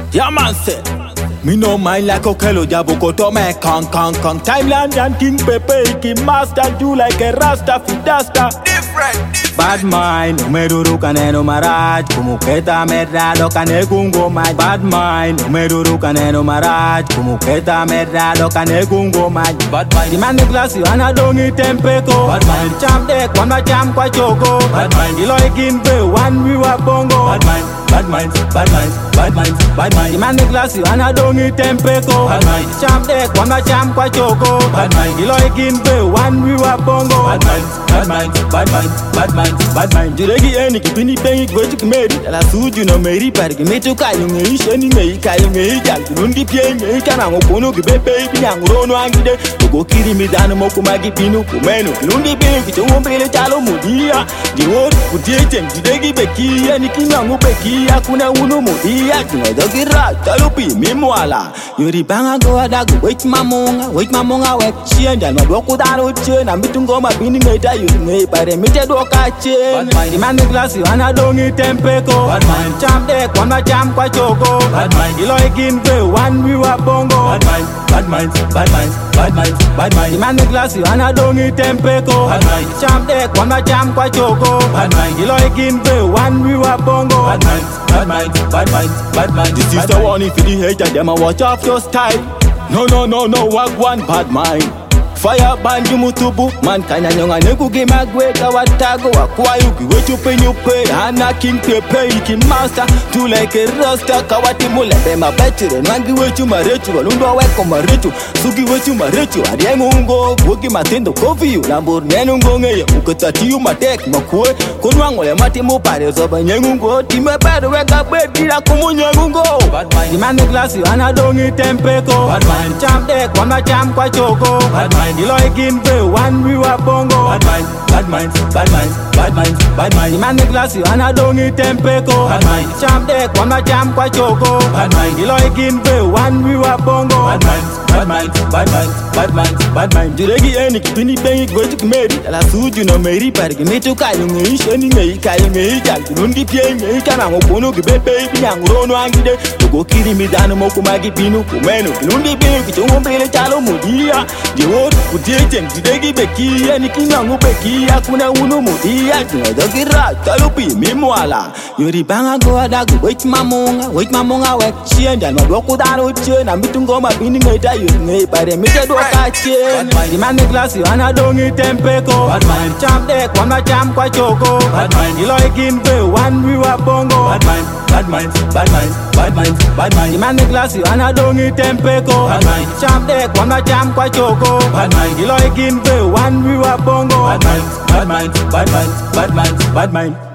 Yeah, man, say. Me no mind like Okelo Jabuko to me kong. Timeland and King Pepe, King Master, do like a Rasta Fidasta. Different. Bad mind, umeduru kaneno maraj, kumuketa merado kane kungo maj. Bad mind, umeduru kaneno maraj, kumuketa merado kane kungo maj. Bad mind, dimande glasi wana dongi tempeko. Bad mind, cham dek wana cham kwa choko. Bad mind, iloi kinpe one we wa bongo. Bad mind. Bad minds, bad minds, bad minds, bad minds. Imane glasi wana dongi tempeko. Bad minds. Cham dek wana cham kwa choko. Bad minds. Iloi kinpe one we wa bongo. Bad minds, bad minds, bad minds, bad minds, bad minds. Juregi eni kipini pengi kwetu kimeri. La suju no meri pari kimetu kayo ngei sheni ngei kayo ngei jal. Kirundi pie ngei kana ngokono kibepe ipi nyangurono angide. Togo kiri midano moku magi pinu kumeno. Kirundi pie kichungumbele chalo mudia. Diwori kutiechen jidegi beki eni kinyangu beki. Kuna unu mudia kinedokira talupi mimwala yuri banga go adagu wait mamunga wek chienda no doku daru chena mitungo mabini ngeta yuri pare mite doka chen imane glasi wana dongi tempeko bad mind cham de kwa cham kwa choko bad mind ilo ikinpe one we wa bongo bad mind bad minds bad minds bad minds bad minds imane glasi wana dongi tempeko bad mind cham de kwa cham kwa choko bad mind ilo ikinpe one we wa bongo bad minds bad minds, bad minds, bad minds. This is the one if you hate them, watch off your style. No, walk one bad mind. Fire banju mutubu, man kanya nyonga neku gimagwe kawatago wakwayuki wetu penyupe hana king pepe iki master do like a rasta kawati mulembe mabetire nangi wetu marechu walundo weko marechu sugi wetu marechu ariengu ungo wogi matendo kofiyu lambur nenu ngonge ukatatiyu matek makue kunwango le mati mupare zoba nyengungo time bedu weka bedira kumunyengungo bad mind imane glasi wana dongi tempeko bad mind cham dek wana cham kwa choko bad mind Iloi kinpe one we wa bongo bad minds, bad minds, bad minds, bad minds, bad minds Imane glasi wana dongi tempeko bad minds Cham dek wana cham kwa choko bad minds Iloi kinpe one we wa bongo bad minds, bad minds, bad minds, bad minds, bad minds Juregi eni kipini pengi kwetu kimeri La suju no meri pari kimetu kayo ngei sheni ngei kayo ngei jal Kirundi pie ngei kana ngokono kibepe ipi nyangurono angide Togo kiri midano moku magi pinu kumeno Kirundi pie kichungumbele chalo mudia Diwori kutiechen jidegi beki eni kinyangu beki Kuna unu mudia kinedokira talupi mimwala Yuri banga go adagu wait mamunga wek chienda no doku daru chena mitungo mabini ngeta yuri ngei pare mite doka chen Imane glasi wana dongi tempeko bad mind cham dek wana cham kwa choko bad mind iloi kinpe one we wa bongo bad mind bad minds bad minds bad minds bad minds Imane glasi wana dongi tempeko bad mind cham dek wana cham kwa choko bad mind iloi kinpe one we wa bongo bad minds bad minds bad minds bad minds bad minds